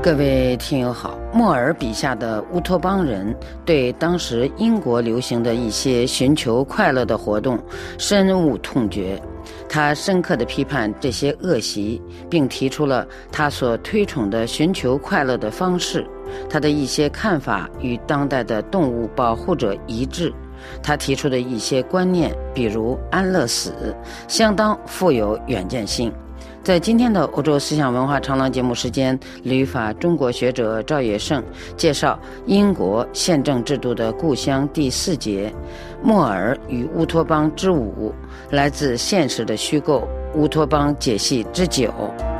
各位听友好，莫尔笔下的乌托邦人对当时英国流行的一些寻求快乐的活动深恶痛绝，他深刻地批判这些恶习，并提出了他所推崇的寻求快乐的方式。他的一些看法与当代的动物保护者一致，他提出的一些观念，比如安乐死，相当富有远见性。在今天的欧洲思想文化长廊节目时间，旅法中国学者赵野胜介绍英国宪政制度的故乡第4节，莫尔与乌托邦之舞，来自现实的虚构，乌托邦解析之9。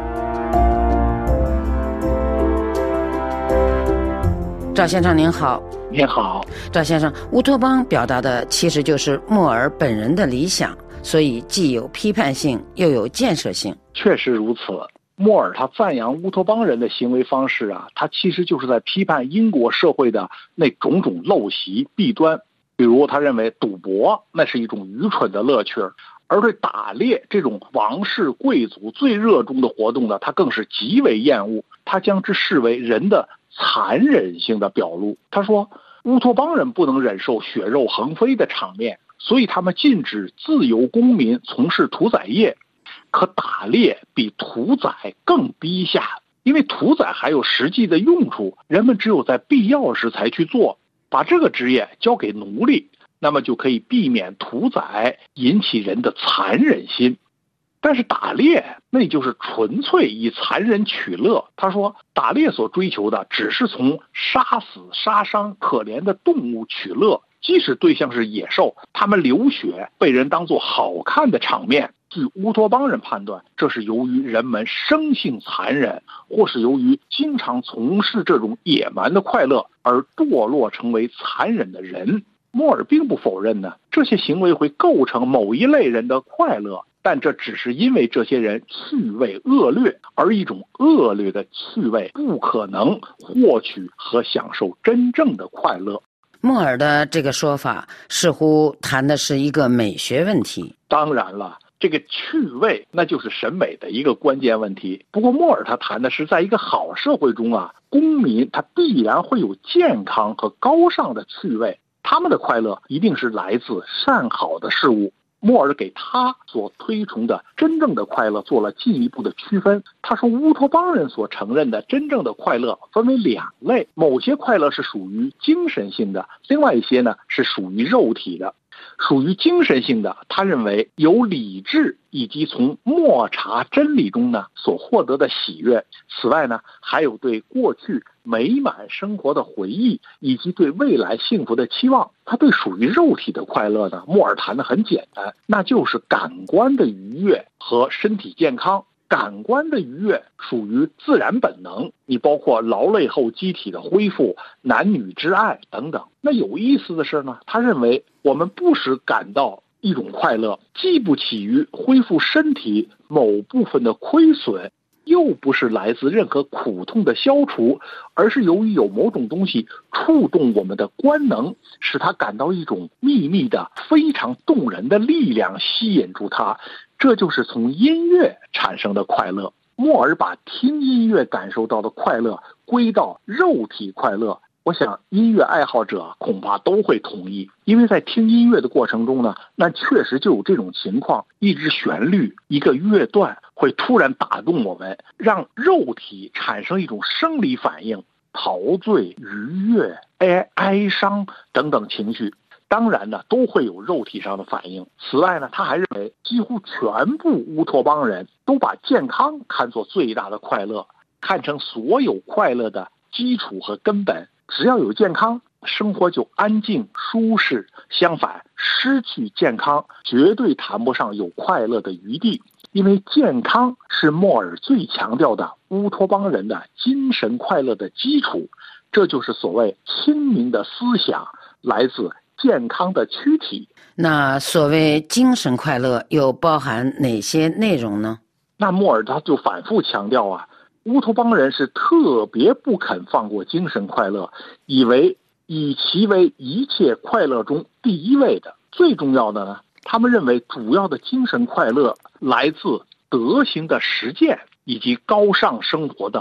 赵先生您好。 您好。 赵先生，乌托邦表达的其实就是莫尔本人的理想，所以既有批判性又有建设性。 确实如此，莫尔他赞扬乌托邦人的行为方式他其实就是在批判英国社会的那种种陋习弊端。比如他认为赌博那是一种愚蠢的乐趣，而对打猎这种王室贵族最热衷的活动呢，他更是极为厌恶，他将之视为人的残忍性的表露。他说乌托邦人不能忍受血肉横飞的场面，所以他们禁止自由公民从事屠宰业。可打猎比屠宰更低下，因为屠宰还有实际的用处，人们只有在必要时才去做。把这个职业交给奴隶，那么就可以避免屠宰引起人的残忍心。但是打猎那就是纯粹以残忍取乐。他说打猎所追求的只是从杀死杀伤可怜的动物取乐，即使对象是野兽，他们流血被人当作好看的场面。据乌托邦人判断，这是由于人们生性残忍，或是由于经常从事这种野蛮的快乐而堕落成为残忍的人。莫尔并不否认这些行为会构成某一类人的快乐，但这只是因为这些人趣味恶劣，而一种恶劣的趣味不可能获取和享受真正的快乐。 莫尔的这个说法似乎谈的是一个美学问题。 当然了，这个趣味那就是审美的一个关键问题。不过莫尔他谈的是在一个好社会中公民他必然会有健康和高尚的趣味，他们的快乐一定是来自善好的事物。莫尔给他所推崇的真正的快乐做了进一步的区分。他说乌托邦人所承认的真正的快乐分为2类，某些快乐是属于精神性的，另外一些呢是属于肉体的。属于精神性的，他认为有理智以及从默察真理中所获得的喜悦。此外呢，还有对过去美满生活的回忆，以及对未来幸福的期望。他对属于肉体的快乐莫尔谈得很简单，那就是感官的愉悦和身体健康。感官的愉悦属于自然本能，你包括劳累后机体的恢复、男女之爱等等。那有意思的是他认为我们不时感到一种快乐，既不起于恢复身体某部分的亏损，又不是来自任何苦痛的消除，而是由于有某种东西触动我们的官能，使他感到一种秘密的非常动人的力量吸引住他。这就是从音乐产生的快乐。莫尔把听音乐感受到的快乐归到肉体快乐，我想音乐爱好者恐怕都会同意，因为在听音乐的过程中那确实就有这种情况，一支旋律一个乐段会突然打动我们，让肉体产生一种生理反应，陶醉、愉悦、哀伤等等情绪。当然都会有肉体上的反应。此外他还认为几乎全部乌托邦人都把健康看作最大的快乐，看成所有快乐的基础和根本。只要有健康，生活就安静舒适。相反，失去健康绝对谈不上有快乐的余地，因为健康是莫尔最强调的乌托邦人的精神快乐的基础。这就是所谓清明的思想来自健康的躯体。 那所谓精神快乐又包含哪些内容呢？ 那莫尔他就反复强调乌托邦人是特别不肯放过精神快乐，以其为一切快乐中第一位的。最重要的他们认为主要的精神快乐来自德行的实践以及高尚生活的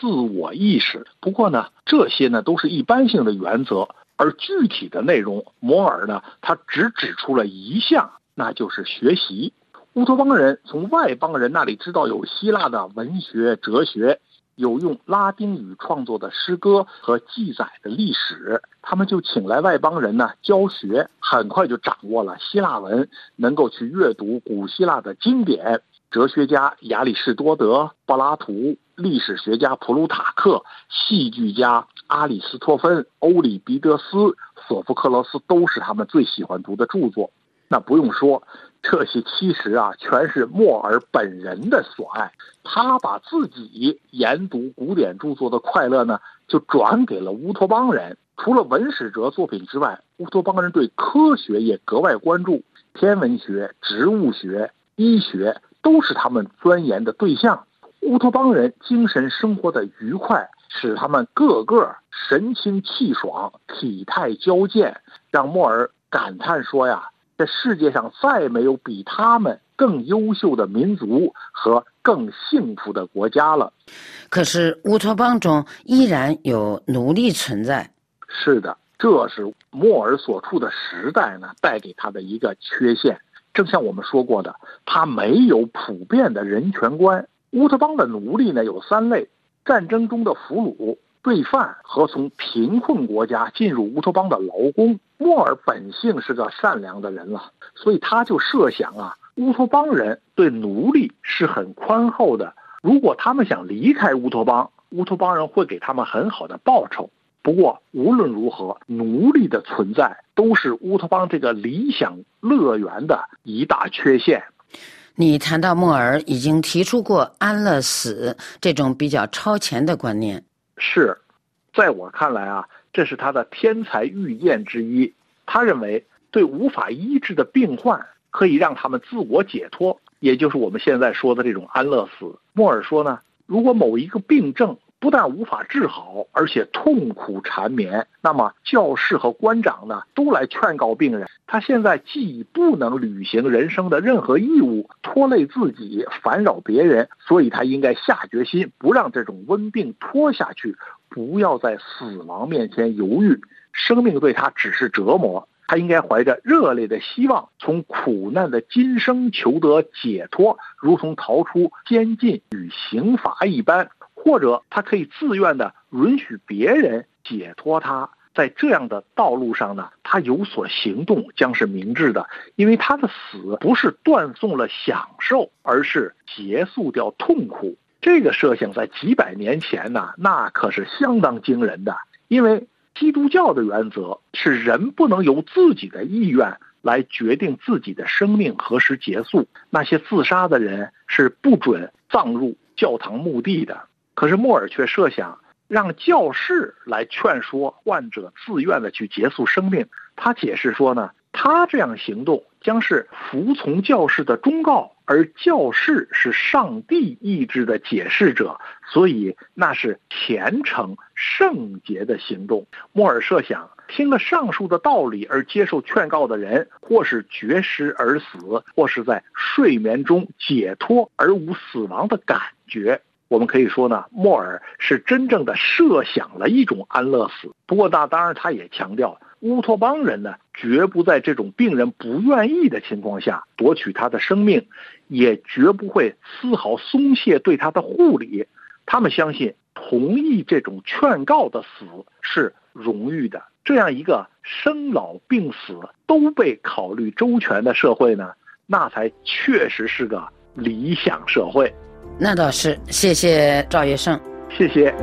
自我意识。不过呢，这些呢都是一般性的原则，而具体的内容，摩尔呢他只指出了一项，那就是学习。乌托邦人从外邦人那里知道有希腊的文学、哲学，有用拉丁语创作的诗歌和记载的历史，他们就请来外邦人呢教学，很快就掌握了希腊文，能够去阅读古希腊的经典。哲学家亚里士多德、柏拉图，历史学家普鲁塔克，戏剧家阿里斯托芬、欧里庇得斯、索福克罗斯都是他们最喜欢读的著作。那不用说，这些其实全是莫尔本人的所爱。他把自己研读古典著作的快乐呢，就转给了乌托邦人。除了文史哲作品之外，乌托邦人对科学也格外关注，天文学、植物学、医学都是他们钻研的对象。乌托邦人精神生活的愉快，使他们个个神清气爽，体态矫健，让莫尔感叹说呀，这世界上再没有比他们更优秀的民族和更幸福的国家了。 可是乌托邦中依然有奴隶存在。 是的，这是莫尔所处的时代呢带给他的一个缺陷。正像我们说过的，他没有普遍的人权观。乌托邦的奴隶呢有3类：战争中的俘虏、罪犯和从贫困国家进入乌托邦的劳工。莫尔本性是个善良的人了，所以他就设想乌托邦人对奴隶是很宽厚的。如果他们想离开乌托邦，乌托邦人会给他们很好的报酬。不过无论如何，奴隶的存在都是乌托邦这个理想乐园的一大缺陷。 你谈到莫尔已经提出过安乐死这种比较超前的观念。 是，在我看来这是他的天才预见之一。他认为对无法医治的病患可以让他们自我解脱，也就是我们现在说的这种安乐死。莫尔说呢，如果某一个病症不但无法治好，而且痛苦缠绵，那么教士和官长呢都来劝告病人，他现在既不能履行人生的任何义务，拖累自己，烦扰别人，所以他应该下决心不让这种瘟病拖下去，不要在死亡面前犹豫，生命对他只是折磨，他应该怀着热烈的希望，从苦难的今生求得解脱，如同逃出监禁与刑罚一般。或者他可以自愿的允许别人解脱他，在这样的道路上呢，他有所行动将是明智的，因为他的死不是断送了享受，而是结束掉痛苦。这个设想在几百年前呢，那可是相当惊人的。因为基督教的原则是人不能由自己的意愿来决定自己的生命何时结束，那些自杀的人是不准葬入教堂墓地的。可是莫尔却设想让教士来劝说患者自愿的去结束生命。他解释说呢，他这样行动将是服从教士的忠告，而教士是上帝意志的解释者，所以那是虔诚圣洁的行动。莫尔设想，听了上述的道理而接受劝告的人，或是绝食而死，或是在睡眠中解脱而无死亡的感觉。我们可以说呢，莫尔是真正的设想了一种安乐死。不过当然他也强调，乌托邦人呢绝不在这种病人不愿意的情况下夺取他的生命，也绝不会丝毫松懈对他的护理。他们相信同意这种劝告的死是荣誉的。这样一个生老病死都被考虑周全的社会呢，那才确实是个理想社会。 那倒是，谢谢赵月胜。 谢谢。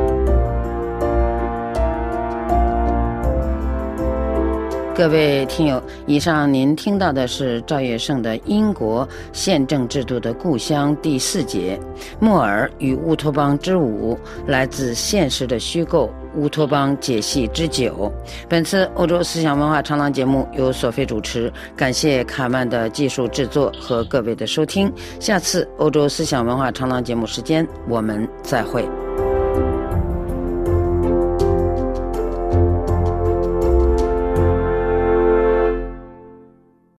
各位听友，以上您听到的是赵月胜的《英国宪政制度的故乡》第4节，莫尔与乌托邦之舞，来自现实的虚构，乌托邦解析之9。本次欧洲思想文化长廊节目由索菲主持，感谢卡曼的技术制作和各位的收听。下次欧洲思想文化长廊节目时间，我们再会。